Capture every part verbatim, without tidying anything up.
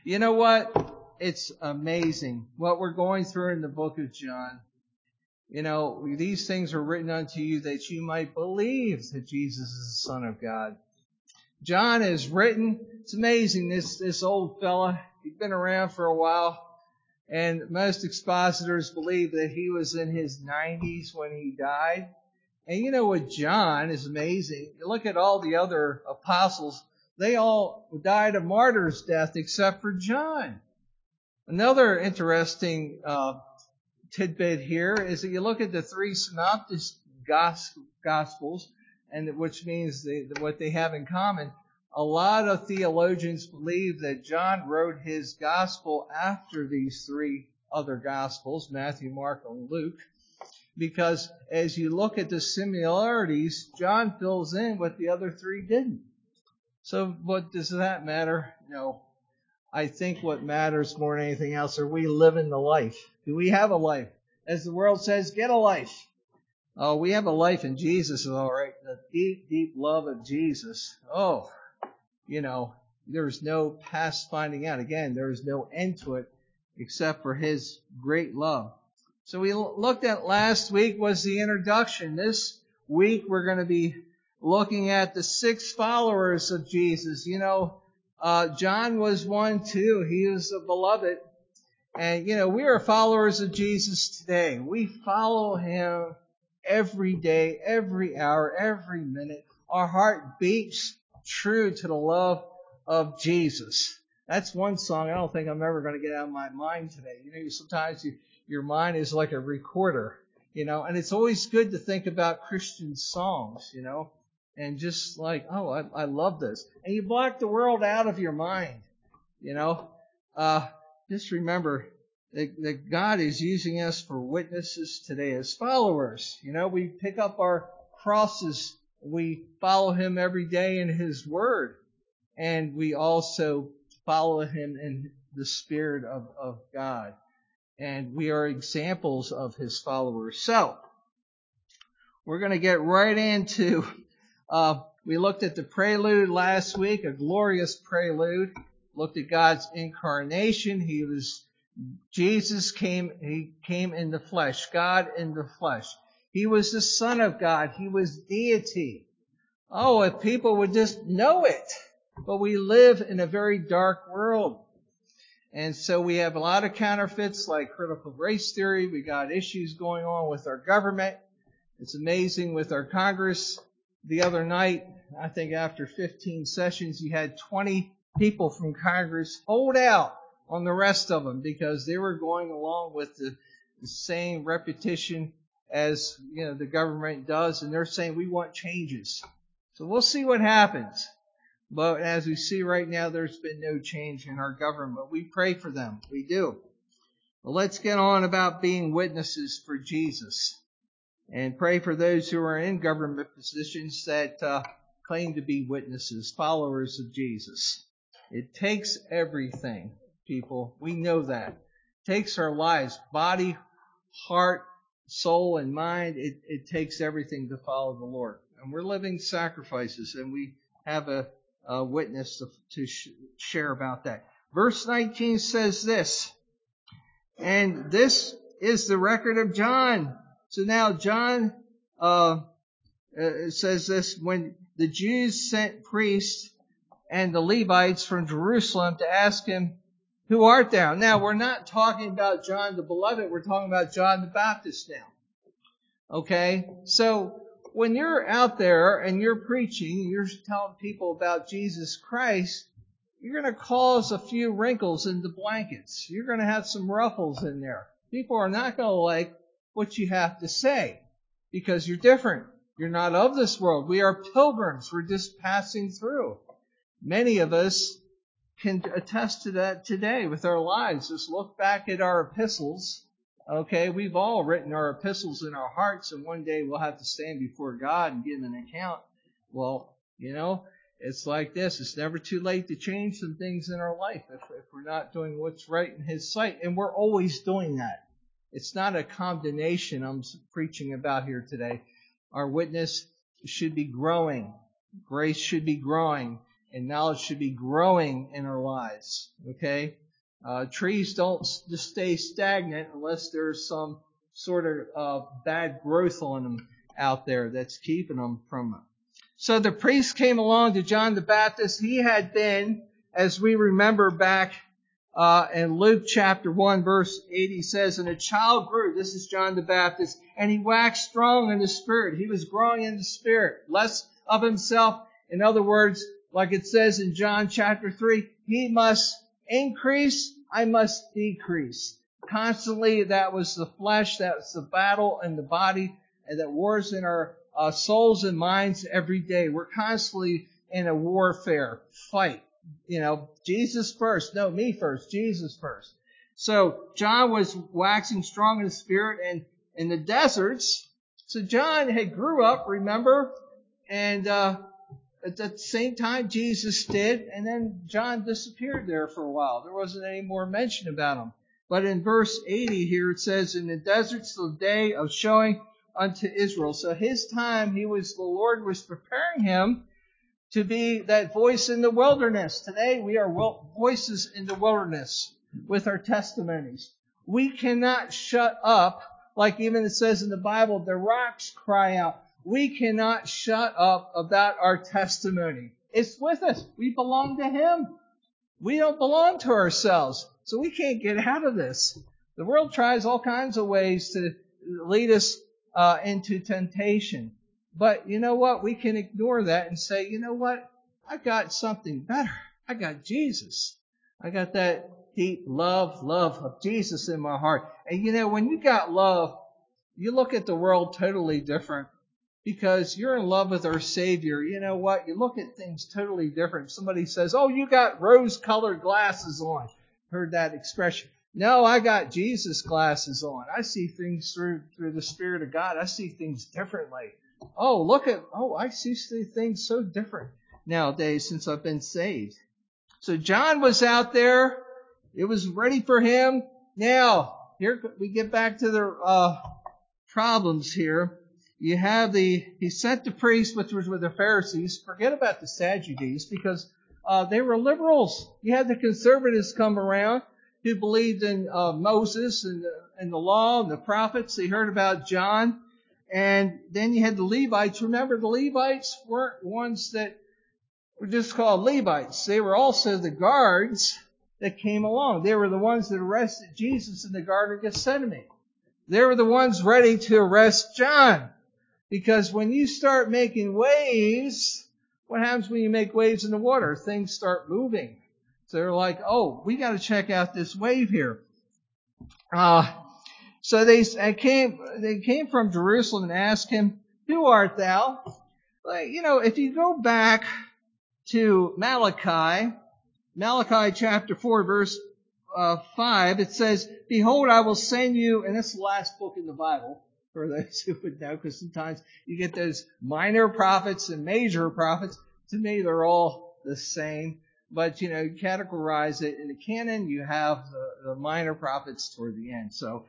You know what? It's amazing what we're going through in the book of John. You know, these things are written unto you that you might believe that Jesus is the Son of God. John is written. It's amazing. This, this old fella, he's been around for a while. And most expositors believe that he was in his nineties when he died. And you know what, John is amazing. You look at all the other apostles, they all died a martyr's death except for John. Another interesting uh, tidbit here is that you look at the three synoptic gospels, and which means they, what they have in common. A lot of theologians believe that John wrote his gospel after these three other gospels, Matthew, Mark, and Luke, because as you look at the similarities, John fills in what the other three didn't. So what does that matter? No. I think what matters more than anything else are we living the life. Do we have a life? As the world says, get a life. Oh, we have a life in Jesus, all right. The deep, deep love of Jesus. Oh, you know, there's no past finding out. Again, there's no end to it except for His great love. So we looked at last week was the introduction. This week we're going to be looking at the six followers of Jesus. You know, uh, John was one too. He was a beloved. And, you know, we are followers of Jesus today. We follow Him every day, every hour, every minute. Our heart beats true to the love of Jesus. That's one song I don't think I'm ever going to get out of my mind today. You know, sometimes you, your mind is like a recorder, you know, and it's always good to think about Christian songs, you know, and just like, oh, I, I love this. And you block the world out of your mind, you know. Uh, just remember that, that God is using us for witnesses today as followers. You know, we pick up our crosses. We follow Him every day in His Word. And we also follow Him in the Spirit of, of God. And we are examples of His followers. So, we're going to get right into, uh, we looked at the prelude last week, a glorious prelude. Looked at God's incarnation. He was, Jesus came, He came in the flesh, God in the flesh. He was the Son of God. He was deity. Oh, if people would just know it. But we live in a very dark world. And so we have a lot of counterfeits like critical race theory. We got issues going on with our government. It's amazing with our Congress. The other night, I think after fifteen sessions, you had twenty people from Congress hold out on the rest of them because they were going along with the, the same repetition as, you know, the government does. And they're saying we want changes. So we'll see what happens. But as we see right now, there's been no change in our government. We pray for them. We do. Well, let's get on about being witnesses for Jesus. And pray for those who are in government positions that uh, claim to be witnesses, followers of Jesus. It takes everything, people. We know that. It takes our lives, body, heart, soul, and mind. It, it takes everything to follow the Lord. And we're living sacrifices, and we have a A witness to, to sh- share about that. Verse nineteen says this, and this is the record of John. So now John uh, uh, says this, when the Jews sent priests and the Levites from Jerusalem to ask him, who art thou? Now we're not talking about John the Beloved, we're talking about John the Baptist now. Okay, so when you're out there and you're preaching, you're telling people about Jesus Christ, you're going to cause a few wrinkles in the blankets. You're going to have some ruffles in there. People are not going to like what you have to say because you're different. You're not of this world. We are pilgrims. We're just passing through. Many of us can attest to that today with our lives. Just look back at our epistles. Okay, we've all written our epistles in our hearts, and one day we'll have to stand before God and give an account. Well, you know, it's like this. It's never too late to change some things in our life if, if we're not doing what's right in His sight. And we're always doing that. It's not a condemnation I'm preaching about here today. Our witness should be growing. Grace should be growing. and knowledge should be growing in our lives. Okay? Uh, trees don't just stay stagnant unless there's some sort of uh, bad growth on them out there that's keeping them from it. So the priest came along to John the Baptist. He had been, as we remember back uh, in Luke chapter one, verse eighty says, and a child grew, this is John the Baptist, and he waxed strong in the Spirit. He was growing in the Spirit, less of himself. In other words, like it says in John chapter three, he must increase, I must decrease. Constantly, that was the flesh, that was the battle in the body, and that wars in our uh, souls and minds every day. We're constantly in a warfare, fight. You know, Jesus first. No, me first. Jesus first. So John was waxing strong in the Spirit and in the deserts. So John had grew up, remember, and uh, at the same time Jesus did, and then John disappeared there for a while. There wasn't any more mention about him. But in verse eighty here it says, in the deserts the day of showing unto Israel. So his time, he was, the Lord was preparing him to be that voice in the wilderness. Today we are voices in the wilderness with our testimonies. We cannot shut up, like even it says in the Bible, the rocks cry out. We cannot shut up about our testimony. It's with us. We belong to Him. We don't belong to ourselves. So we can't get out of this. The world tries all kinds of ways to lead us uh, into temptation. But you know what? We can ignore that and say, you know what? I got something better. I got Jesus. I got that deep love, love of Jesus in my heart. And you know, when you got love, you look at the world totally different because you're in love with our Savior. You know what? You look at things totally different. Somebody says, oh, you got rose-colored glasses on. Heard that expression. No, I got Jesus glasses on. I see things through, through the Spirit of God. I see things differently. Oh, look at, oh, I see things so different nowadays since I've been saved. So John was out there. It was ready for him. Now, here we get back to the uh, problems here. You have the, he sent the priests, which was with the Pharisees. Forget about the Sadducees because uh, they were liberals. You had the conservatives come around who believed in uh, Moses and the, and the law and the prophets. They heard about John. And then you had the Levites. Remember, the Levites weren't ones that were just called Levites. They were also the guards that came along. They were the ones that arrested Jesus in the Garden of Gethsemane. They were the ones ready to arrest John. Because when you start making waves, what happens when you make waves in the water? Things start moving. So they're like, oh, we got to check out this wave here. Uh, so they came, they came from Jerusalem and asked him, who art thou? Like, you know, if you go back to Malachi, Malachi chapter four, verse uh, five, it says, behold, I will send you, and it's the last book in the Bible, for those who would know, because sometimes you get those minor prophets and major prophets. To me, they're all the same. But, you know, you categorize it in the canon, you have the, the minor prophets toward the end. So,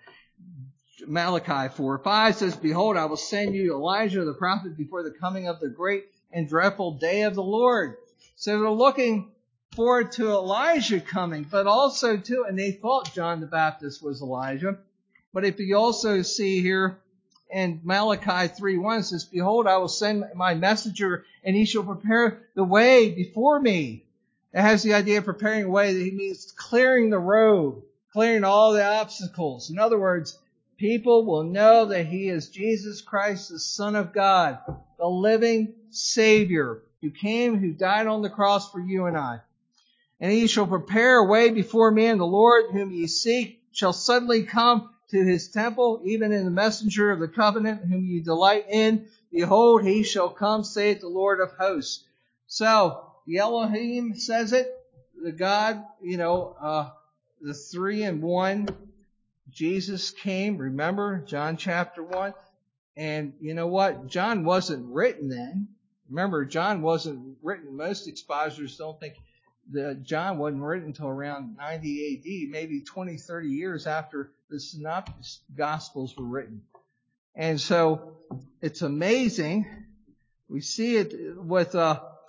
Malachi four five says, behold, I will send you Elijah the prophet before the coming of the great and dreadful day of the Lord. So they're looking forward to Elijah coming, but also to, and they thought John the Baptist was Elijah. But if you also see here in Malachi three one, it says, behold, I will send my messenger, and he shall prepare the way before me. It has the idea of preparing a way. That he means clearing the road, clearing all the obstacles. In other words, people will know that he is Jesus Christ, the Son of God, the living Savior, who came, who died on the cross for you and I. And he shall prepare a way before me, and the Lord whom ye seek shall suddenly come to his temple, even in the messenger of the covenant whom ye delight in. Behold, he shall come, saith the Lord of hosts. So, the Elohim says it, the God, you know, uh, the three in one. Jesus came, remember, John chapter one. And you know what? John wasn't written then. Remember, John wasn't written. Most expositors don't think that John wasn't written until around ninety A D, maybe twenty, thirty years after the Synoptic Gospels were written. And so, it's amazing. We see it with, uh,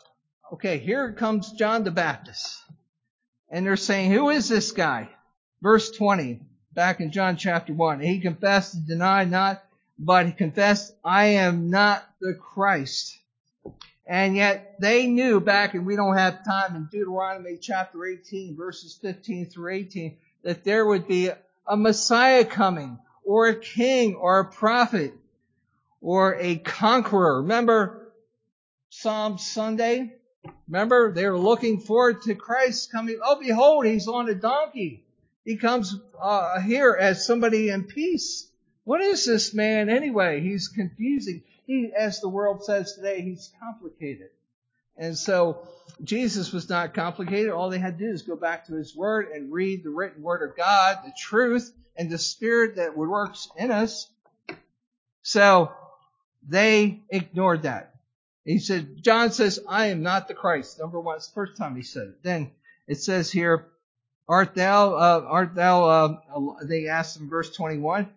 Okay, here comes John the Baptist. And they're saying, who is this guy? Verse twenty, back in John chapter one. He confessed and denied not, but he confessed, I am not the Christ. And yet they knew back, and we don't have time, in Deuteronomy chapter eighteen, verses fifteen through eighteen, that there would be a Messiah coming, or a king, or a prophet, or a conqueror. Remember Psalm Sunday? Remember, they were looking forward to Christ coming. Oh, behold, he's on a donkey. He comes uh, here as somebody in peace. What is this man anyway? He's confusing. He, as the world says today, he's complicated. And so Jesus was not complicated. All they had to do is go back to his word and read the written word of God, the truth, and the Spirit that works in us. So they ignored that. He said, John says, I am not the Christ. Number one, it's the first time he said it. Then it says here, art thou, uh, art thou, uh, they asked in verse twenty-one,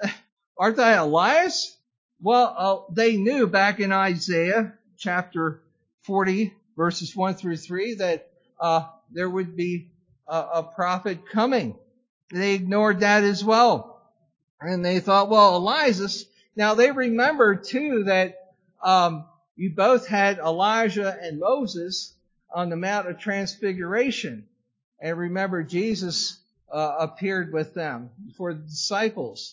art thou Elias? Well, uh, they knew back in Isaiah chapter forty, verses one through three, that uh, there would be a, a prophet coming. They ignored that as well. And they thought, well, Elias. Now they remembered too that um, you both had Elijah and Moses on the Mount of Transfiguration. And remember, Jesus uh, appeared with them for the disciples.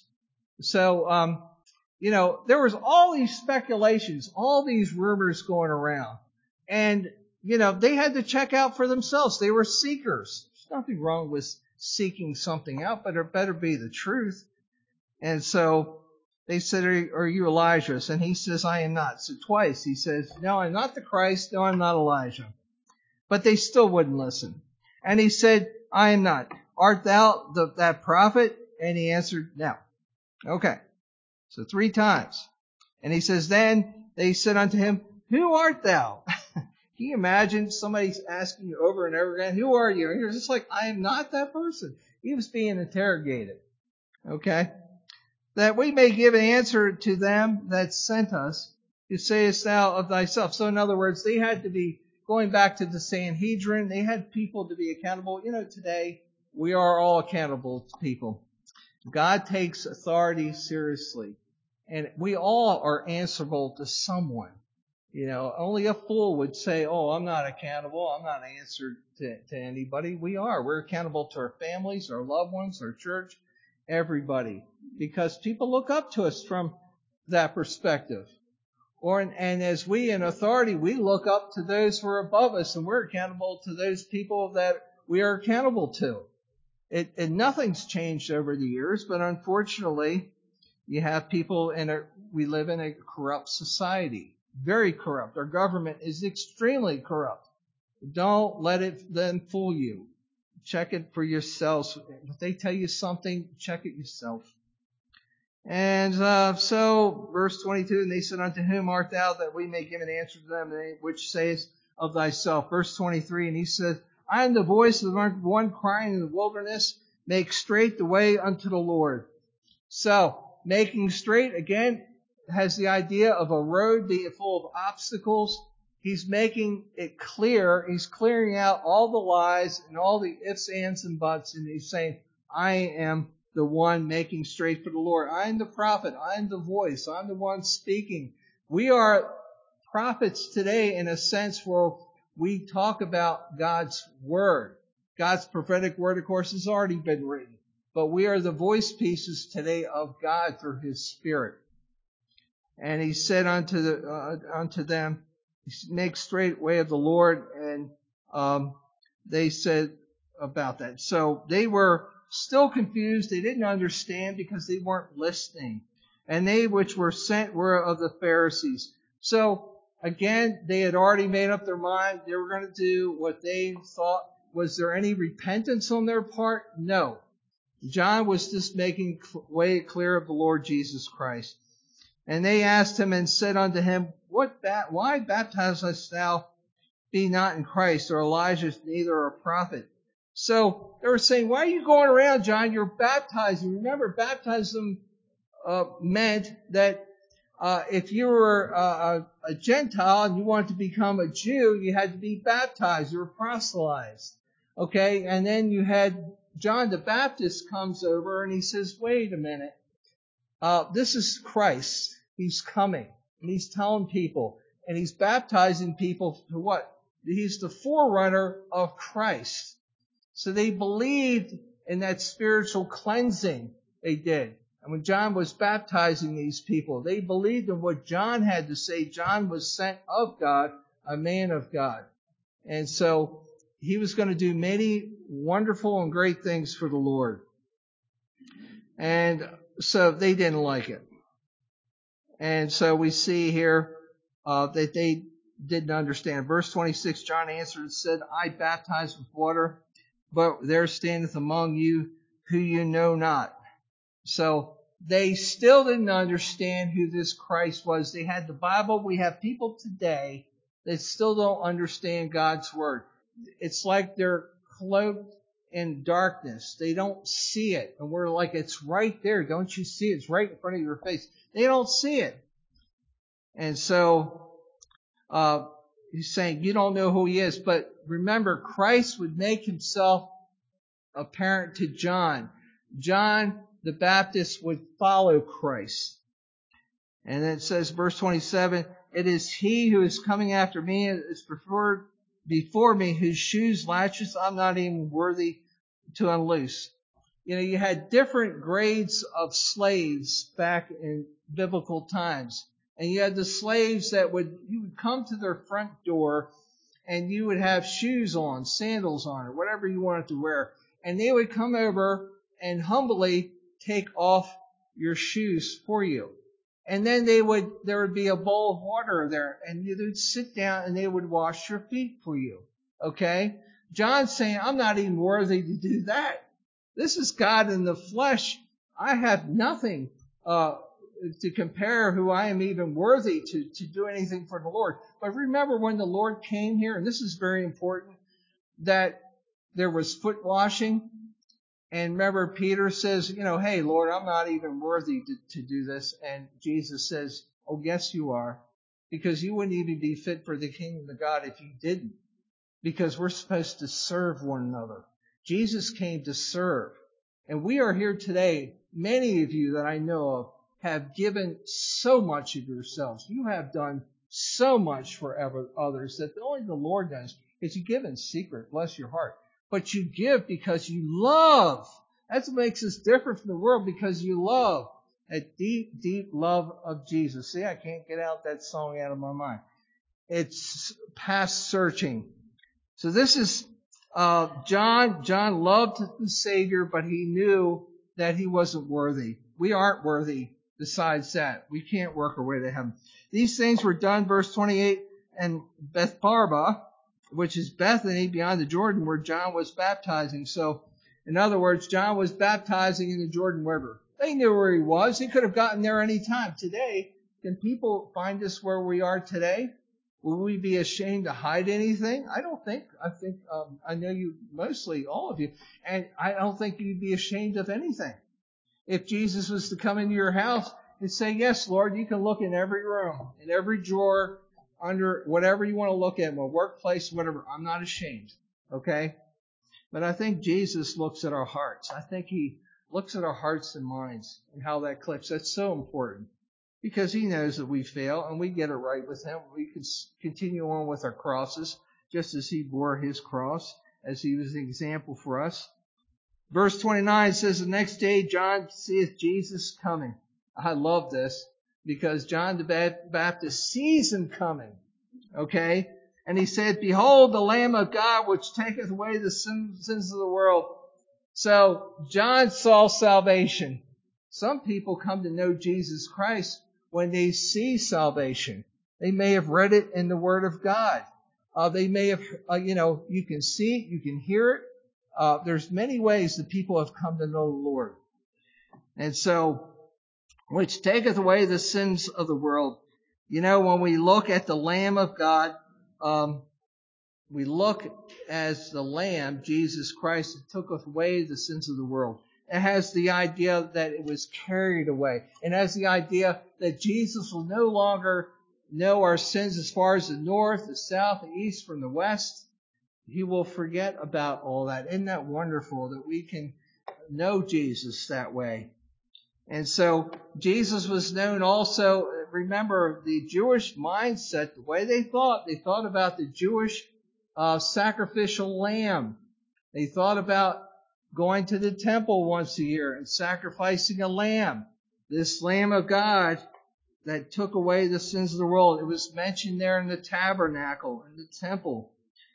So, um, you know, there was all these speculations, all these rumors going around. And, you know, they had to check out for themselves. They were seekers. There's nothing wrong with seeking something out, but it better be the truth. And so they said, are, are you Elijah? And he says, I am not. So twice he says, no, I'm not the Christ. No, I'm not Elijah. But they still wouldn't listen. And he said, I am not. Art thou the, that prophet? And he answered, no. Okay. So three times. And he says, then they said unto him, who art thou? Can you imagine somebody asking you over and over again, who are you? And you're just like, I am not that person. He was being interrogated. Okay. That we may give an answer to them that sent us, who sayest thou of thyself? So in other words, they had to be going back to the Sanhedrin. They had people to be accountable. You know, today we are all accountable to people. God takes authority seriously. And we all are answerable to someone. You know, only a fool would say, oh, I'm not accountable. I'm not answered to, to anybody. We are. We're accountable to our families, our loved ones, our church, everybody. Because people look up to us from that perspective. Or, and as we in authority, we look up to those who are above us, and we're accountable to those people that we are accountable to. It, and nothing's changed over the years, but unfortunately, you have people in a, we live in a corrupt society. Very corrupt. Our government is extremely corrupt. Don't let it then fool you. Check it for yourselves. If they tell you something, check it yourself. And uh, so, verse twenty-two, and they said, unto whom art thou, that we may give an answer to them, which sayest of thyself? Verse twenty-three, and he said, I am the voice of one crying in the wilderness, make straight the way unto the Lord. So, making straight, again, has the idea of a road being full of obstacles. He's making it clear. He's clearing out all the lies and all the ifs, ands, and buts. And he's saying, I am the one making straight for the Lord. I am the prophet. I am the voice. I'm the one speaking. We are prophets today in a sense where we talk about God's word. God's prophetic word, of course, has already been written. But we are the voice pieces today of God through His Spirit. And He said unto the uh, unto them, make straight way of the Lord. And um, they said about that. So they were still confused. They didn't understand because they weren't listening. And they which were sent were of the Pharisees. So again, they had already made up their mind. They were going to do what they thought. Was there any repentance on their part? No. John was just making way clear of the Lord Jesus Christ. And they asked him and said unto him, What bat- why baptizest thou be not in Christ, or Elijah, neither a prophet? So they were saying, why are you going around, John? You're baptizing. Remember, baptism uh, meant that Uh, if you were uh, a, a Gentile and you wanted to become a Jew, you had to be baptized. You were proselytized. Okay, and then you had John the Baptist comes over and he says, wait a minute. Uh, this is Christ. He's coming. And he's telling people. And he's baptizing people to what? He's the forerunner of Christ. So they believed in that spiritual cleansing they did. And when John was baptizing these people, they believed in what John had to say. John was sent of God, a man of God. And so he was going to do many wonderful and great things for the Lord. And so they didn't like it. And so we see here uh, that they didn't understand. Verse twenty-six, John answered and said, I baptize with water, but there standeth among you who you know not. So they still didn't understand who this Christ was. They had the Bible. We have people today that still don't understand God's word. It's like they're cloaked in darkness. They don't see it. And we're like, it's right there. Don't you see it? It's right in front of your face. They don't see it. And so uh, he's saying, you don't know who he is. But remember, Christ would make himself apparent to John. John the Baptist would follow Christ. And then it says, verse twenty-seven, it is he who is coming after me, is preferred before me, whose shoes latches I'm not even worthy to unloose. You know, you had different grades of slaves back in biblical times. And you had the slaves that would, you would come to their front door and you would have shoes on, sandals on, or whatever you wanted to wear. And they would come over and humbly take off your shoes for you. And then they would, there would be a bowl of water there, and you would sit down and they would wash your feet for you. Okay? John's saying, I'm not even worthy to do that. This is God in the flesh. I have nothing uh, to compare who I am even worthy to, to do anything for the Lord. But remember when the Lord came here, and this is very important, that there was foot washing. And remember, Peter says, you know, hey, Lord, I'm not even worthy to, to do this. And Jesus says, oh, yes, you are. Because you wouldn't even be fit for the kingdom of God if you didn't. Because we're supposed to serve one another. Jesus came to serve. And we are here today. Many of you that I know of have given so much of yourselves. You have done so much for others that only the Lord knows. Because you give in secret, bless your heart. But you give because you love. That's what makes us different from the world, because you love. A deep, deep love of Jesus. See, I can't get out that song out of my mind. It's past searching. So this is uh, John. John loved the Savior, but he knew that he wasn't worthy. We aren't worthy besides that. We can't work our way to heaven. These things were done, verse twenty-eight, and Bethabara, which is Bethany beyond the Jordan, where John was baptizing. So, in other words, John was baptizing in the Jordan River. They knew where he was. He could have gotten there any time. Today, can people find us where we are today? Will we be ashamed to hide anything? I don't think. I think um, I know you, mostly all of you, and I don't think you'd be ashamed of anything. If Jesus was to come into your house and say, yes, Lord, you can look in every room, in every drawer, under whatever you want to look at, my workplace, whatever. I'm not ashamed. Okay? But I think Jesus looks at our hearts. I think he looks at our hearts and minds and how that clicks. That's so important. Because he knows that we fail and we get it right with him. We can continue on with our crosses just as he bore his cross, as he was an example for us. Verse twenty-nine says, the next day John seeth Jesus coming. I love this. Because John the Baptist sees him coming. Okay? And he said, behold, the Lamb of God, which taketh away the sins of the world. So, John saw salvation. Some people come to know Jesus Christ when they see salvation. They may have read it in the Word of God. Uh, they may have, uh, you know, you can see it, you can hear it. Uh, there's many ways that people have come to know the Lord. And so, which taketh away the sins of the world. You know, when we look at the Lamb of God, um, we look as the Lamb, Jesus Christ, that took away the sins of the world. it has the idea that it was carried away. It has the idea that Jesus will no longer know our sins as far as the north, the south, the east from the west. He will forget about all that. Isn't that wonderful that we can know Jesus that way? And so Jesus was known also, remember the Jewish mindset, the way they thought. They thought about the Jewish uh, sacrificial lamb. They thought about going to the temple once a year and sacrificing a lamb. This Lamb of God that took away the sins of the world. It was mentioned there in the tabernacle, in the temple.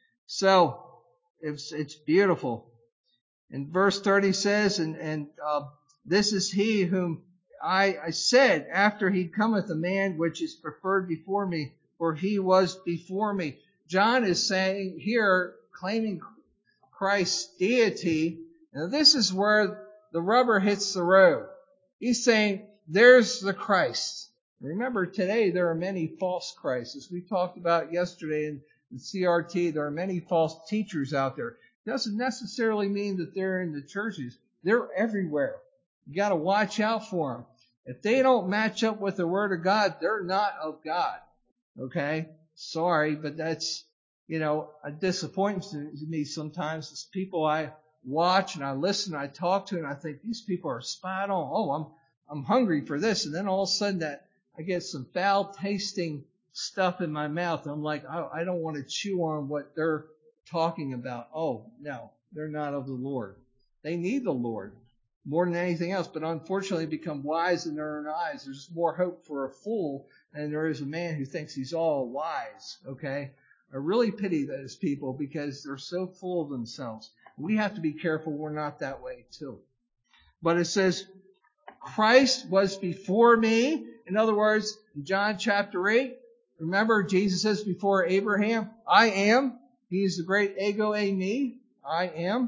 So, it's, it's beautiful. And verse thirty says, and, and uh, this is he whom I, I said, after he cometh a man which is preferred before me, for he was before me. John is saying here, claiming Christ's deity. Now this is where the rubber hits the road. He's saying, there's the Christ. Remember, today there are many false Christs. As we talked about yesterday in, in C R T, there are many false teachers out there. It doesn't necessarily mean that they're in the churches. They're everywhere. You got to watch out for them. If they don't match up with the Word of God, they're not of God. Okay? Sorry, but that's, you know, a disappointment to me sometimes. It's people I watch and I listen and I talk to and I think these people are spot on. Oh, I'm I'm hungry for this. And then all of a sudden that I get some foul tasting stuff in my mouth. I'm like, I, I don't want to chew on what they're talking about. Oh, no, they're not of the Lord. They need the Lord more than anything else, but unfortunately become wise in their own eyes. There's more hope for a fool than there is a man who thinks he's all wise. Okay? I really pity those people because they're so full of themselves. We have to be careful we're not that way too. But it says, Christ was before me. In other words, in John chapter eight, remember Jesus says before Abraham, I am. He is the great ego eimi. I am.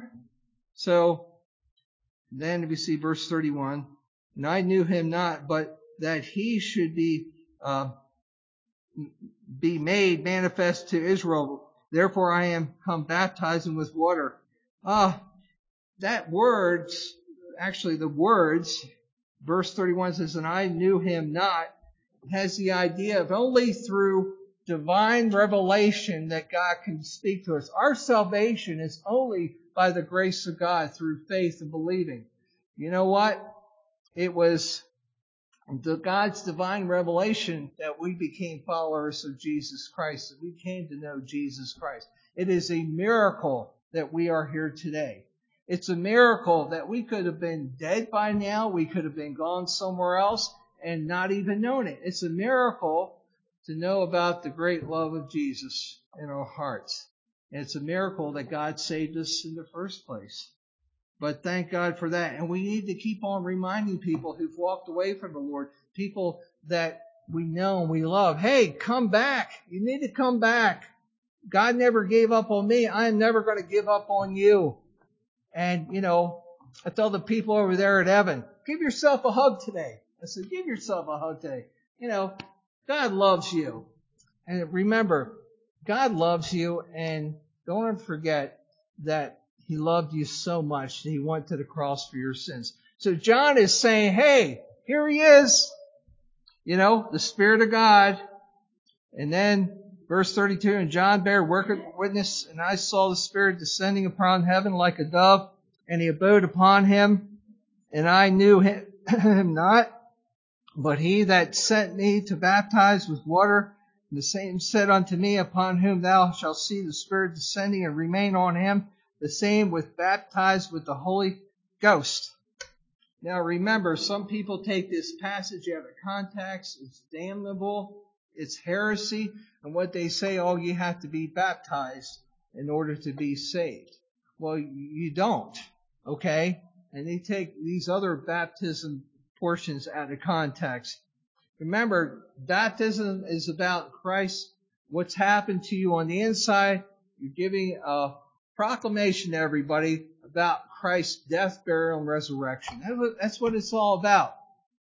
So then we see verse thirty-one. And I knew him not, but that he should be uh, be made manifest to Israel. Therefore I am come baptizing with water. Ah, uh, that words, actually the words, verse thirty-one says, and I knew him not, has the idea of only through divine revelation that God can speak to us. Our salvation is only by the grace of God through faith and believing. You know what? It was the God's divine revelation that we became followers of Jesus Christ, that we came to know Jesus Christ. It is a miracle that we are here today. It's a miracle that we could have been dead by now. We could have been gone somewhere else and not even known it. It's a miracle to know about the great love of Jesus in our hearts. And it's a miracle that God saved us in the first place. But thank God for that. And we need to keep on reminding people who've walked away from the Lord, people that we know and we love, hey, come back. You need to come back. God never gave up on me. I am never going to give up on you. And, you know, I tell the people over there at Evan, give yourself a hug today. I said, give yourself a hug today. You know, God loves you. And remember, God loves you, and don't ever forget that He loved you so much that He went to the cross for your sins. So John is saying, hey, here He is. You know, the Spirit of God. And then verse thirty-two, and John bare witness, and I saw the Spirit descending upon heaven like a dove, and He abode upon him, and I knew him, him not, but He that sent me to baptize with water, the same said unto me, upon whom thou shalt see the Spirit descending and remain on him, the same with baptized with the Holy Ghost. Now remember, some people take this passage out of context. It's damnable. It's heresy. And what they say, oh, you have to be baptized in order to be saved. Well, you don't. Okay? And they take these other baptism portions out of context. Remember, baptism is about Christ, what's happened to you on the inside. You're giving a proclamation to everybody about Christ's death, burial, and resurrection. That's what it's all about.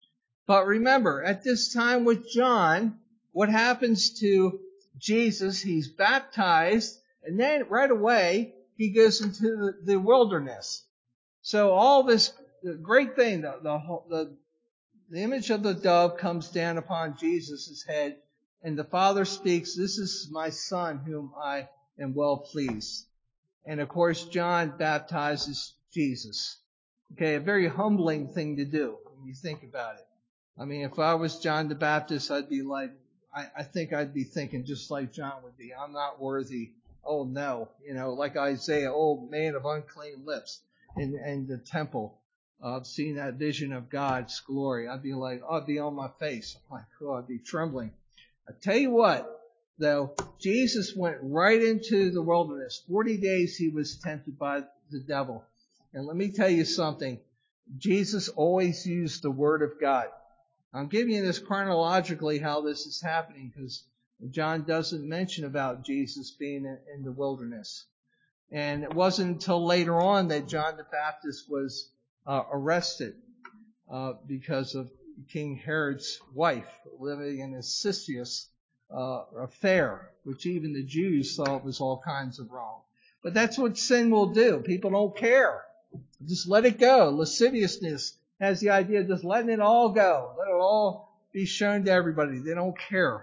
But remember, at this time with John, what happens to Jesus? He's baptized, and then right away, he goes into the wilderness. So all this the great thing, the, the, the, the image of the dove comes down upon Jesus' head, and the Father speaks, "This is my Son whom I am well pleased." And of course, John baptizes Jesus. Okay, a very humbling thing to do when you think about it. I mean, if I was John the Baptist, I'd be like, I, I think I'd be thinking just like John would be. I'm not worthy. Oh no. You know, like Isaiah, oh man of unclean lips in, in the temple, uh, seeing that vision of God's glory. I'd be like, oh, I'd be on my face. I'm like, oh, I'd be trembling. I tell you what, though, Jesus went right into the wilderness. Forty days he was tempted by the devil. And let me tell you something. Jesus always used the Word of God. I'm giving you this chronologically how this is happening because John doesn't mention about Jesus being in the wilderness. And it wasn't until later on that John the Baptist was uh, arrested uh, because of King Herod's wife living in a incestuous uh, affair, which even the Jews thought was all kinds of wrong. But that's what sin will do. People don't care. Just let it go. Lasciviousness has the idea of just letting it all go. Let it all be shown to everybody. They don't care.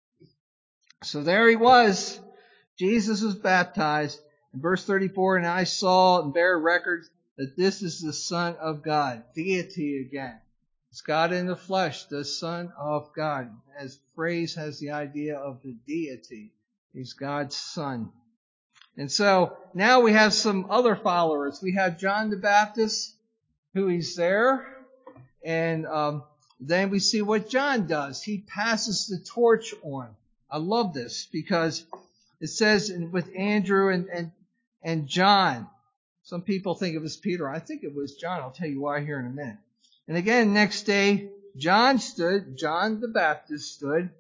So there he was. Jesus was baptized. In verse thirty-four, "And I saw and bear record that this is the Son of God." Deity again. It's God in the flesh, the Son of God. As phrase has the idea of the deity. He's God's Son. And so now we have some other followers. We have John the Baptist, who he's there. And um, then we see what John does. He passes the torch on. I love this because it says in, with Andrew and, and, and John. Some people think it was Peter. I think it was John. I'll tell you why here in a minute. And again, next day, John stood, John the Baptist stood,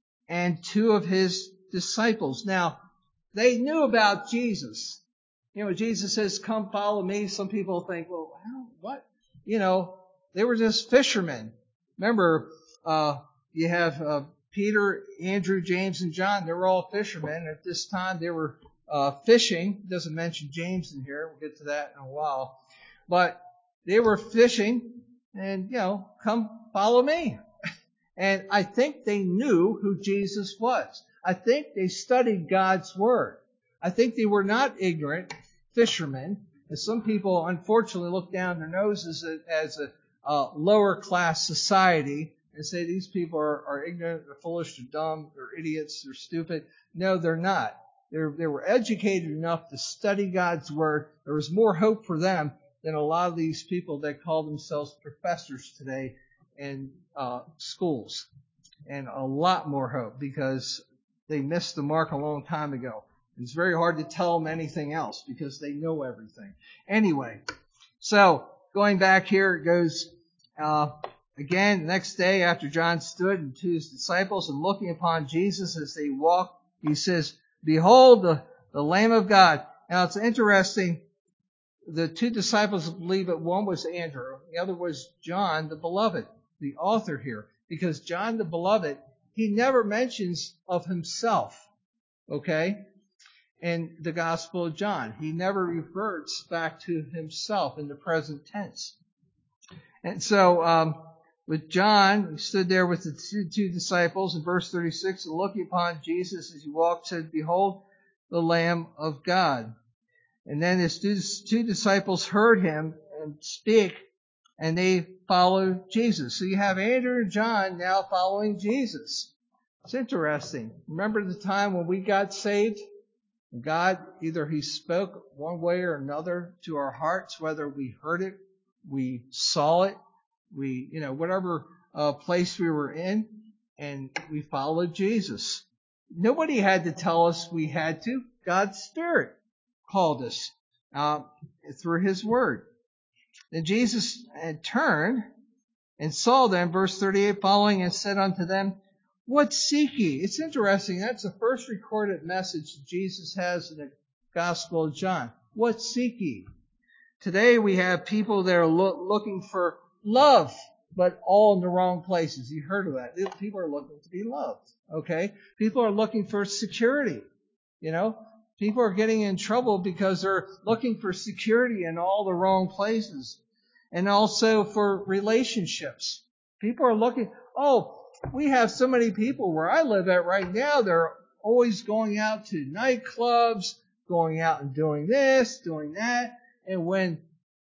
and two of his disciples. Now, they knew about Jesus. You know, Jesus says, "Come follow me." Some people think, well, what? You know, they were just fishermen. Remember, uh, you have uh, Peter, Andrew, James, and John. They were all fishermen. At this time, they were uh, fishing. It doesn't mention James in here. We'll get to that in a while. But they were fishing, and, you know, come follow me. And I think they knew who Jesus was. I think they studied God's Word. I think they were not ignorant fishermen. As some people, unfortunately, look down their noses as a uh, lower class society and say these people are, are ignorant, they're foolish, they're dumb, they're idiots, they're stupid. No, they're not. They're, they were educated enough to study God's Word. There was more hope for them than a lot of these people that call themselves professors today in uh, schools. And a lot more hope because they missed the mark a long time ago. It's very hard to tell them anything else because they know everything. Anyway, so going back here, it goes uh, again, the next day after John stood and to his disciples and looking upon Jesus as they walked, he says, "Behold the, the Lamb of God." Now it's interesting. The two disciples believe that one was Andrew, the other was John the Beloved, the author here. Because John the Beloved, he never mentions of himself, okay, in the Gospel of John. He never reverts back to himself in the present tense. And so um, with John, he stood there with the two, two disciples in verse thirty-six, and looking upon Jesus as he walked, said, "Behold the Lamb of God." And then his two disciples heard him and speak, and they followed Jesus. So you have Andrew and John now following Jesus. It's interesting. Remember the time when we got saved? God, either He spoke one way or another to our hearts, whether we heard it, we saw it, we, you know, whatever uh, place we were in, and we followed Jesus. Nobody had to tell us we had to. God's Spirit called us uh, through His Word. Then Jesus had turned and saw them, verse thirty-eight, following, and said unto them, "What seek ye?" It's interesting. That's the first recorded message Jesus has in the Gospel of John. What seek ye? Today we have people that are lo- looking for love, but all in the wrong places. You heard of that. People are looking to be loved. Okay? People are looking for security. You know? People are getting in trouble because they're looking for security in all the wrong places. And also for relationships. People are looking, oh, we have so many people where I live at right now, they're always going out to nightclubs, going out and doing this, doing that. And when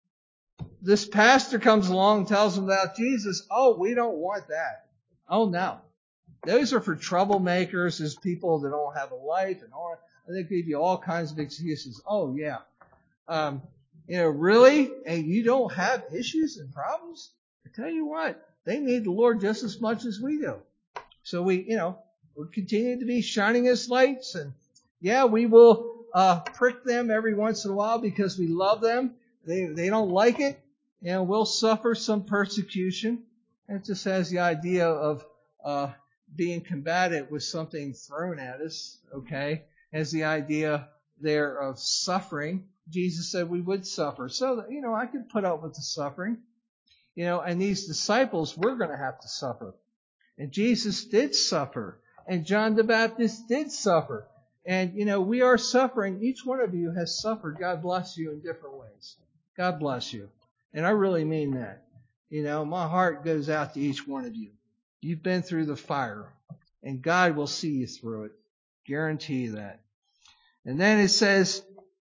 this pastor comes along and tells them about Jesus, oh, we don't want that. Oh, no. Those are for troublemakers, there's people that don't have a life, and all. They give you all kinds of excuses. Oh, yeah. Um, you know, really? And you don't have issues and problems? I tell you what, they need the Lord just as much as we do. So we, you know, we'll continue to be shining as lights, and yeah, we will uh, prick them every once in a while because we love them. They they don't like it, and we'll suffer some persecution. And it just has the idea of uh, being combated with something thrown at us, okay? Has the idea there of suffering. Jesus said we would suffer. So, you know, I could put up with the suffering. You know, and these disciples, we're going to have to suffer. And Jesus did suffer. And John the Baptist did suffer. And, you know, we are suffering. Each one of you has suffered. God bless you in different ways. God bless you. And I really mean that. You know, my heart goes out to each one of you. You've been through the fire. And God will see you through it. Guarantee you that. And then it says,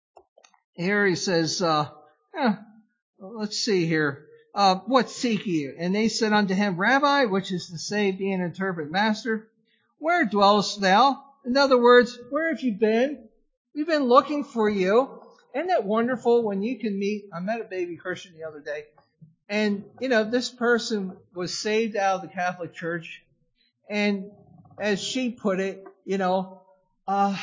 here he says, uh, eh, let's see here. Uh, what seek ye? And they said unto him, Rabbi, which is to say, being interpreted, Master, where dwellest thou? In other words, where have you been? We've been looking for you. Isn't that wonderful when you can meet? I met a baby Christian the other day. And, you know, this person was saved out of the Catholic Church. And as she put it, you know, uh,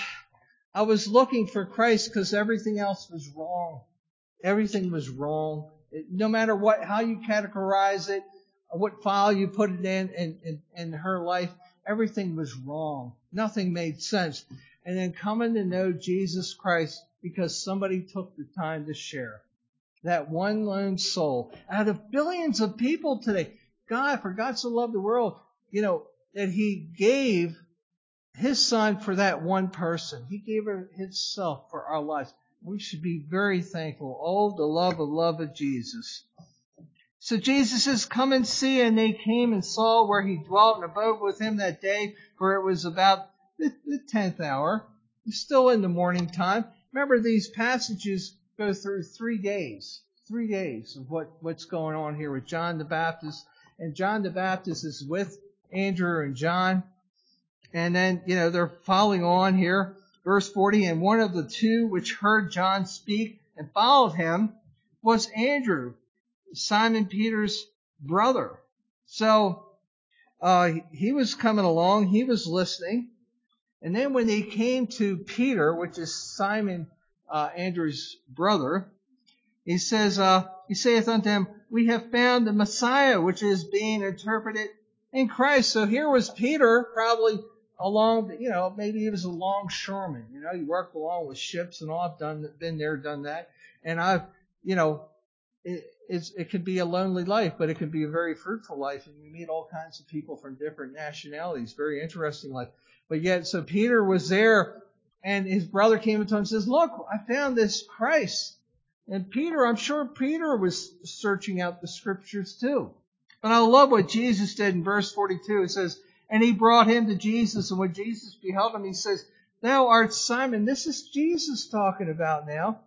I was looking for Christ because everything else was wrong. Everything was wrong. No matter what, how you categorize it, what file you put it in, in, in, in her life, everything was wrong. Nothing made sense. And then coming to know Jesus Christ because somebody took the time to share. That one lone soul. Out of billions of people today, God, for God so loved the world, you know, that He gave His Son for that one person. He gave Himself for our lives. We should be very thankful. Oh, the love of love of Jesus. So Jesus says, come and see. And they came and saw where He dwelt and abode with Him that day, for it was about the, the tenth hour. It's still in the morning time. Remember, these passages go through three days. Three days of what, what's going on here with John the Baptist. And John the Baptist is with Andrew and John. And then, you know, they're following on here. Verse forty, and one of the two which heard John speak and followed him was Andrew, Simon Peter's brother. So uh, he was coming along. He was listening. And then when they came to Peter, which is Simon, uh, Andrew's brother, he says, uh, he saith unto him, we have found the Messiah, which is being interpreted in Christ. So here was Peter, probably along, you know, maybe he was a longshoreman. You know, he worked along with ships and all. I've done, been there, done that. And I've, you know, it, it's, it could be a lonely life, but it can be a very fruitful life. And you meet all kinds of people from different nationalities. Very interesting life. But yet, so Peter was there, and his brother came to him and says, look, I found this Christ. And Peter, I'm sure Peter was searching out the scriptures too. But I love what Jesus did in verse forty-two. It says, and he brought him to Jesus, and when Jesus beheld him, he says, thou art Simon. This is Jesus talking about now.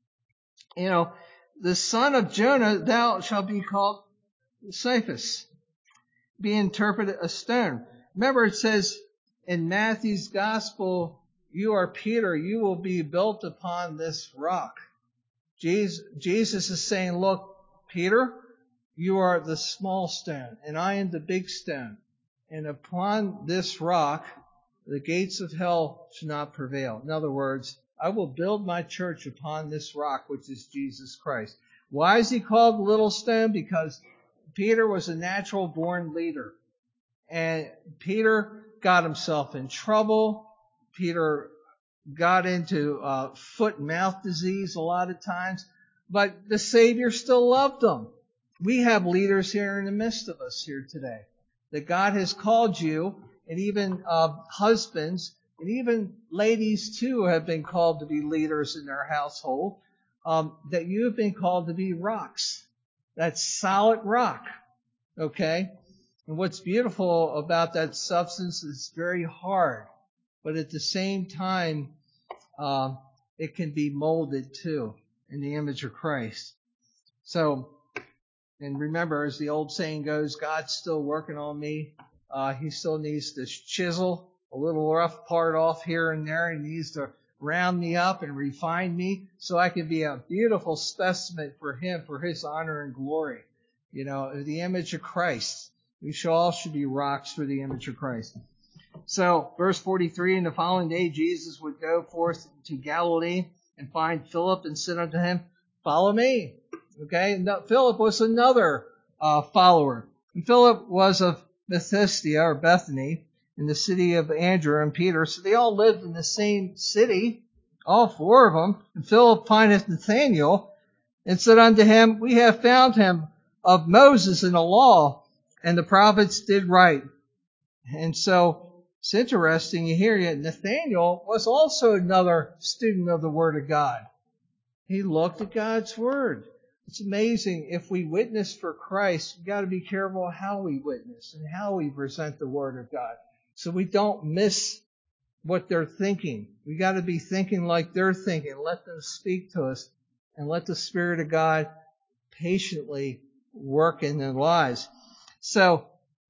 You know, the son of Jonah, thou shalt be called Cephas, be interpreted a stone. Remember, it says in Matthew's gospel, you are Peter, you will be built upon this rock. Jesus, Jesus is saying, look, Peter, you are the small stone, and I am the big stone. And upon this rock, the gates of hell shall not prevail. In other words, I will build my church upon this rock, which is Jesus Christ. Why is he called little stone? Because Peter was a natural born leader. And Peter got himself in trouble. Peter got into uh, foot and mouth disease a lot of times. But the Savior still loved him. We have leaders here in the midst of us here today. That God has called you, and even uh, husbands, and even ladies too have been called to be leaders in their household, um, that you have been called to be rocks. that solid rock. Okay? And what's beautiful about that substance is it's very hard. But at the same time, uh, it can be molded too in the image of Christ. So, and remember, as the old saying goes, God's still working on me. Uh, he still needs to chisel a little rough part off here and there. He needs to round me up and refine me so I can be a beautiful specimen for Him, for His honor and glory. You know, the image of Christ. We shall all should be rocks for the image of Christ. So, verse forty-three, and the following day Jesus would go forth to Galilee and find Philip and said unto him, follow me. Okay, no, Philip was another uh, follower. And Philip was of Bethsaida or Bethany in the city of Andrew and Peter. So they all lived in the same city, all four of them. And Philip findeth Nathanael and said unto him, we have found him of Moses in the law, and the prophets did right. And so it's interesting you hear that Nathanael was also another student of the Word of God. He looked at God's Word. It's amazing. If we witness for Christ, we've got to be careful how we witness and how we present the Word of God, so we don't miss what they're thinking. We got to be thinking like they're thinking. Let them speak to us, and let the Spirit of God patiently work in their lives. So,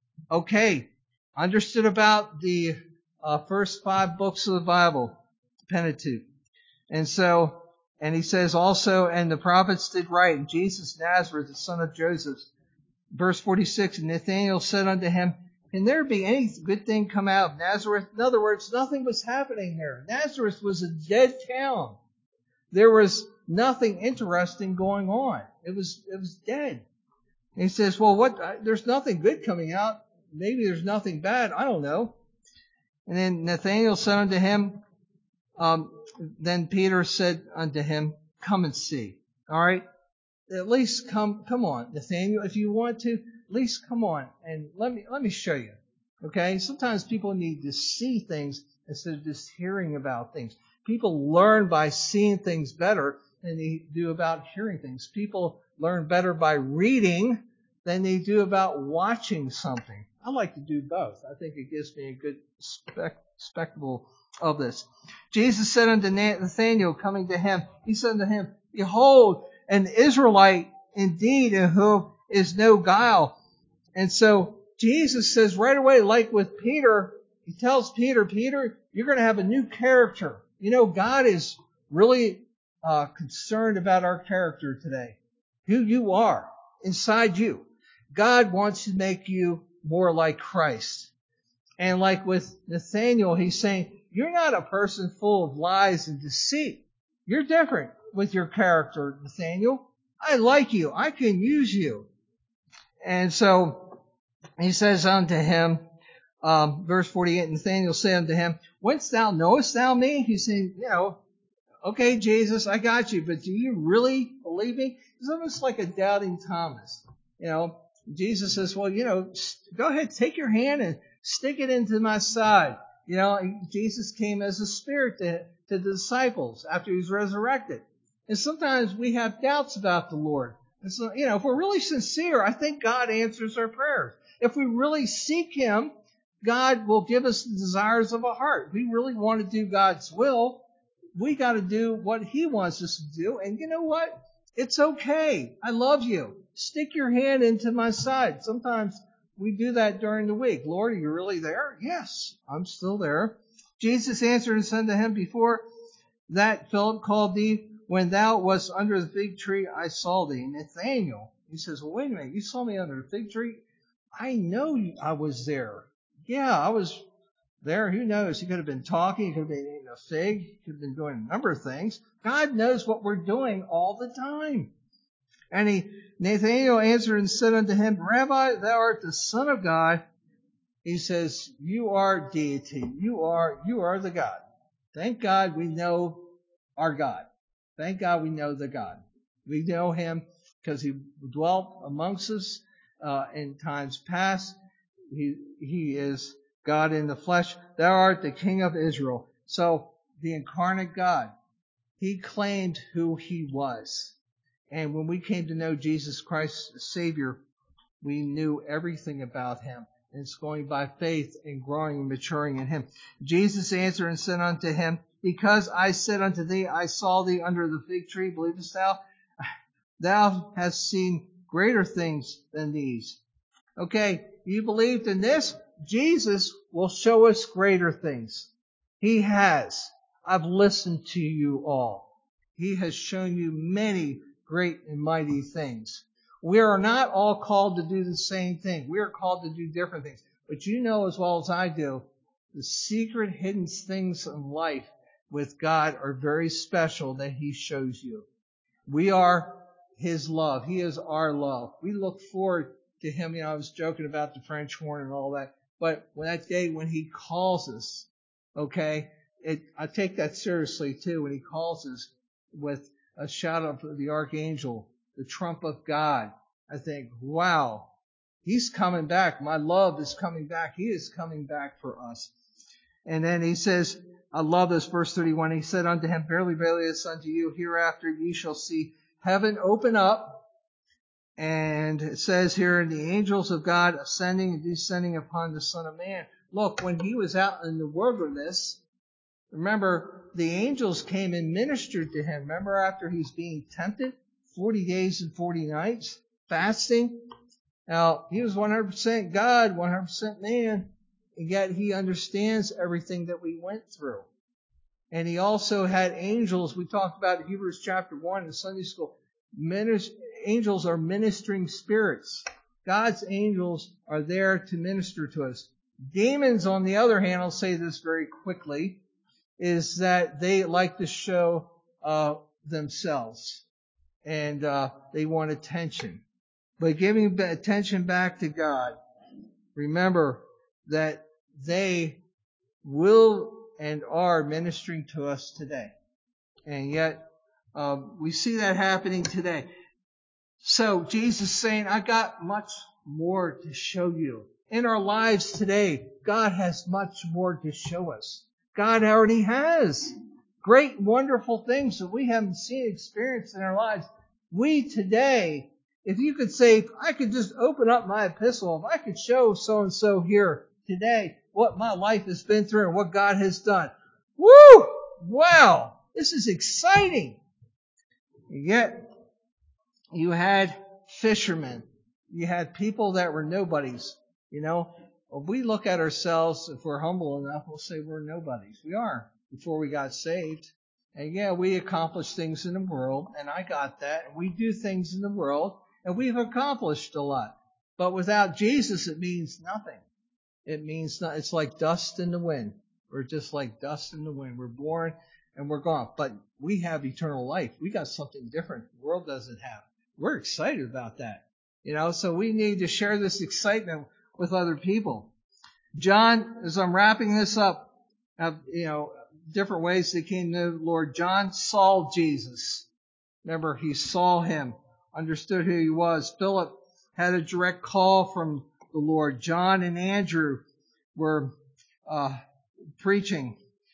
okay, understood about the uh, first five books of the Bible, Pentateuch. And so, and he says also, and the prophets did right, and Jesus Nazareth, the son of Joseph. Verse forty-six, and Nathanael said unto him, can there be any good thing come out of Nazareth? In other words, nothing was happening there. Nazareth was a dead town. There was nothing interesting going on. It was, it was dead. And he says, well, what, there's nothing good coming out. Maybe there's nothing bad. I don't know. And then Nathanael said unto him, um, then Peter said unto him, come and see. All right. At least come, come on, Nathanael, if you want to, at least come on and let me, let me show you. Okay. Sometimes people need to see things instead of just hearing about things. People learn by seeing things better than they do about hearing things. People learn better by reading than they do about watching something. I like to do both. I think it gives me a good spec- spectacle of this. Jesus said unto Nathanael, coming to him, he said unto him, behold, an Israelite indeed, in whom is no guile. And so Jesus says right away, like with Peter, he tells Peter, Peter, you're going to have a new character. You know, God is really uh, concerned about our character today. Who you are inside you. God wants to make you more like Christ. And like with Nathanael, he's saying, you're not a person full of lies and deceit. You're different with your character, Nathanael. I like you. I can use you. And so he says unto him, um, verse forty-eight, Nathanael said unto him, whence thou knowest thou me? He's saying, you know, okay, Jesus, I got you, but do you really believe me? It's almost like a doubting Thomas. You know, Jesus says, well, you know, go ahead, take your hand and stick it into my side. You know, Jesus came as a spirit to, to the disciples after he was resurrected. And sometimes we have doubts about the Lord. And so, you know, if we're really sincere, I think God answers our prayers. If we really seek Him, God will give us the desires of our heart. If we really want to do God's will, we got to do what He wants us to do. And you know what? It's okay. I love you. Stick your hand into my side. Sometimes we do that during the week. Lord, are you really there? Yes, I'm still there. Jesus answered and said to him, before that Philip called thee, when thou wast under the fig tree, I saw thee. Nathanael, he says, well, wait a minute. You saw me under the fig tree? I know I was there. Yeah, I was there. Who knows? He could have been talking. He could have been eating a fig. He could have been doing a number of things. God knows what we're doing all the time. And he, Nathanael answered and said unto him, Rabbi, thou art the Son of God. He says, you are deity. You are, you are the God. Thank God we know our God. Thank God we know the God. We know Him because He dwelt amongst us uh, in times past. He, he is God in the flesh. Thou art the King of Israel. So the incarnate God, He claimed who He was. And when we came to know Jesus Christ as Savior, we knew everything about Him. And it's going by faith and growing and maturing in Him. Jesus answered and said unto him, Because I said unto thee, I saw thee under the fig tree, believest thou? Thou hast seen greater things than these. Okay, you believed in this? Jesus will show us greater things. He has. I've listened to you all. He has shown you many great and mighty things. We are not all called to do the same thing. We are called to do different things. But you know as well as I do, the secret hidden things in life with God are very special that He shows you. We are His love. He is our love. We look forward to Him. You know, I was joking about the French horn and all that. But when that day when He calls us, okay, it, I take that seriously too. When He calls us with a shout of the archangel, the trump of God, I think, wow, He's coming back. My love is coming back. He is coming back for us. And then He says, I love this, verse thirty-one. He said unto him, Verily, verily, I say unto you, hereafter ye shall see heaven open up. And it says here, and the angels of God ascending and descending upon the Son of Man. Look, when He was out in the wilderness, remember, the angels came and ministered to Him. Remember after He's being tempted? forty days and forty nights, fasting. Now, He was one hundred percent God, one hundred percent man, and yet He understands everything that we went through. And He also had angels. We talked about in Hebrews chapter one in Sunday school. Minis- angels are ministering spirits. God's angels are there to minister to us. Demons, on the other hand, I'll say this very quickly, is that they like to show uh, themselves. And uh, they want attention. But giving attention back to God, remember that they will and are ministering to us today. And yet, um, we see that happening today. So, Jesus is saying, I got much more to show you. In our lives today, God has much more to show us. God already has great, wonderful things that we haven't seen, experienced in our lives. We today, if you could say, if I could just open up my epistle, if I could show so-and-so here today what my life has been through and what God has done. Woo! Wow! This is exciting. And yet, you had fishermen. You had people that were nobodies. You know, if we look at ourselves, if we're humble enough, we'll say we're nobodies. We are before we got saved. And yeah, we accomplish things in the world, and I got that. And we do things in the world, and we've accomplished a lot. But without Jesus, it means nothing. It means not, it's like dust in the wind. We're just like dust in the wind. We're born and we're gone. But we have eternal life. We got something different the world doesn't have. We're excited about that. You know, so we need to share this excitement with other people. John, as I'm wrapping this up, have, you know, different ways they came to the Lord. John saw Jesus. Remember, he saw Him, understood who He was. Philip had a direct call from the Lord. John and Andrew were uh, preaching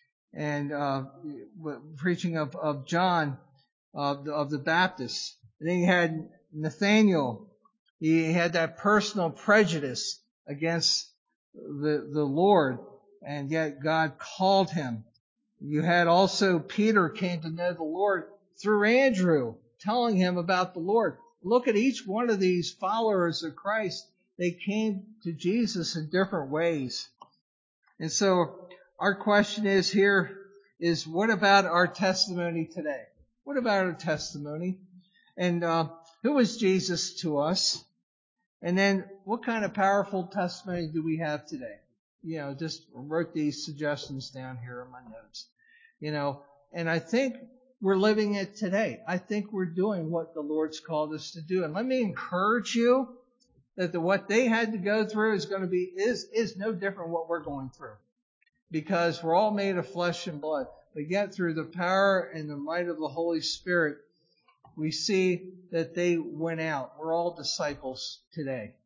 and uh, preaching of, of John, uh, of the Baptist. And then you had Nathaniel. He had that personal prejudice against the, the Lord, and yet God called him. You had also Peter came to know the Lord through Andrew, telling him about the Lord. Look at each one of these followers of Christ. They came to Jesus in different ways. And so our question is here is, what about our testimony today? What about our testimony? And uh, who is Jesus to us? And then what kind of powerful testimony do we have today? You know, just wrote these suggestions down here in my notes. You know, and I think we're living it today. I think we're doing what the Lord's called us to do. And let me encourage you that the, what they had to go through is going to be, is, is no different what we're going through. Because we're all made of flesh and blood. But yet through the power and the might of the Holy Spirit, we see that they went out. We're all disciples today.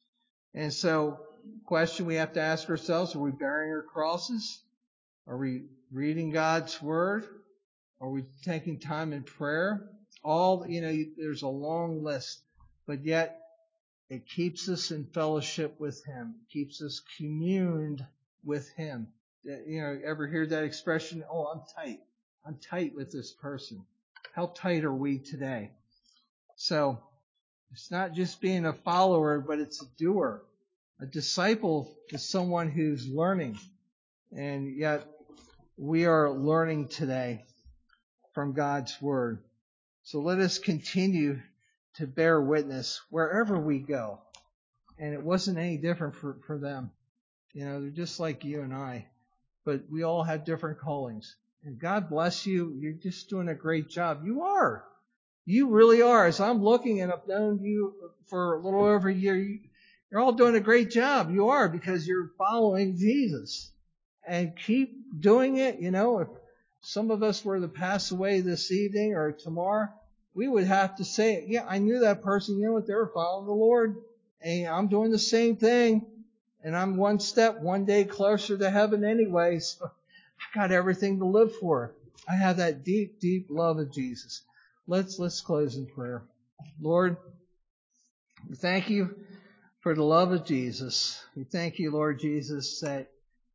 And so, question we have to ask ourselves, are we bearing our crosses? Are we reading God's Word? Are we taking time in prayer? All, you know, there's a long list, but yet it keeps us in fellowship with Him. It keeps us communed with Him. You know, ever hear that expression? Oh, I'm tight. I'm tight with this person. How tight are we today? So it's not just being a follower, but it's a doer. A disciple is someone who's learning. And yet we are learning today from God's Word. So let us continue to bear witness wherever we go. And it wasn't any different for, for them. You know, they're just like you and I. But we all have different callings. And God bless you. You're just doing a great job. You are. You really are. As I'm looking and I've known you for a little over a year, you, you're all doing a great job. You are, because you're following Jesus. And keep doing it. You know, if some of us were to pass away this evening or tomorrow, we would have to say, yeah, I knew that person. You know what? They were following the Lord. And I'm doing the same thing. And I'm one step, one day closer to heaven anyway. So I got everything to live for. I have that deep, deep love of Jesus. Let's, let's close in prayer. Lord, we thank you for the love of Jesus. We thank you, Lord Jesus, that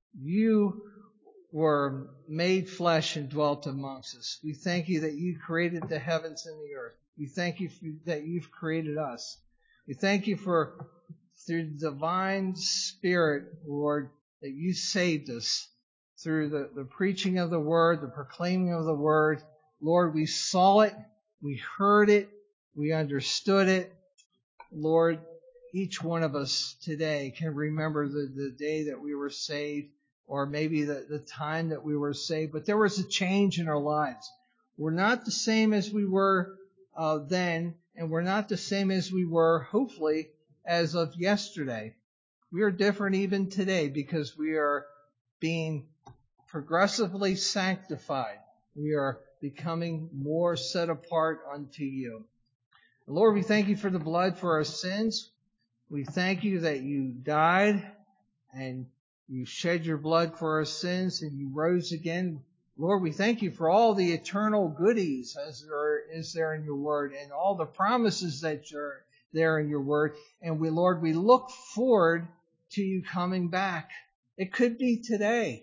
you were made flesh and dwelt amongst us. We thank you that you created the heavens and the earth. We thank you for, that you've created us. We thank you for, through the divine Spirit, Lord, that you saved us through the, the preaching of the Word, the proclaiming of the Word. Lord, we saw it, we heard it, we understood it. Lord, each one of us today can remember the, the day that we were saved, or maybe the, the time that we were saved, but there was a change in our lives. We're not the same as we were uh, then, and we're not the same as we were, hopefully, as of yesterday. We are different even today because we are being progressively sanctified. We are becoming more set apart unto you. Lord, we thank you for the blood for our sins. We thank you that you died and you shed your blood for our sins and you rose again. Lord, we thank you for all the eternal goodies as there is there in your word and all the promises that are there in your word. And we, Lord, we look forward to you coming back. It could be today.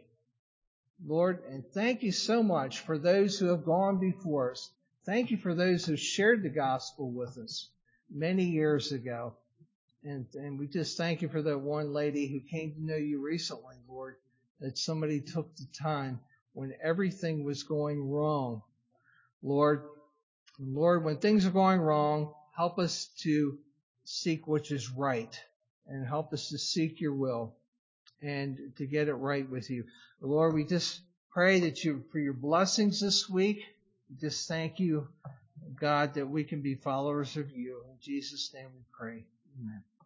Lord, and thank you so much for those who have gone before us. Thank you for those who shared the gospel with us many years ago. And, and we just thank you for that one lady who came to know you recently, Lord, that somebody took the time when everything was going wrong. Lord, Lord, when things are going wrong, help us to seek what is right and help us to seek your will and to get it right with you. Lord, we just pray that you, for your blessings this week. We just thank you, God, that we can be followers of you. In Jesus' name we pray. Amen.